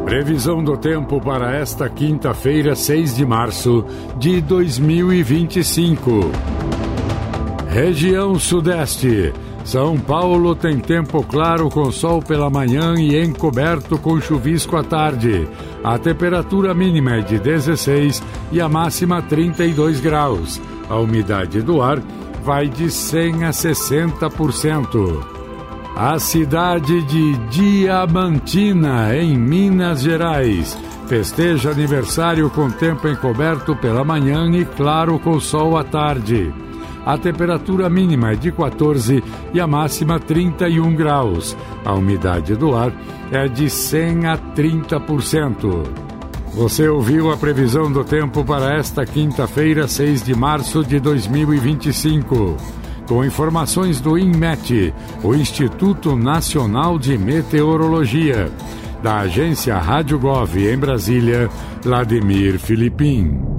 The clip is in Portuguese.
Previsão do tempo para esta quinta-feira, 6 de março de 2025. Região Sudeste. São Paulo tem tempo claro com sol pela manhã e encoberto com chuvisco à tarde. A temperatura mínima é de 16 e a máxima 32 graus. A umidade do ar vai de 100 a 60%. A cidade de Diamantina, em Minas Gerais, festeja aniversário com tempo encoberto pela manhã e claro com sol à tarde. A temperatura mínima é de 14 e a máxima 31 graus. A umidade do ar é de 100 a 30%. Você ouviu a previsão do tempo para esta quinta-feira, 6 de março de 2025. Com informações do INMET, o Instituto Nacional de Meteorologia. Da agência Rádio Gov em Brasília, Vladimir Filipim.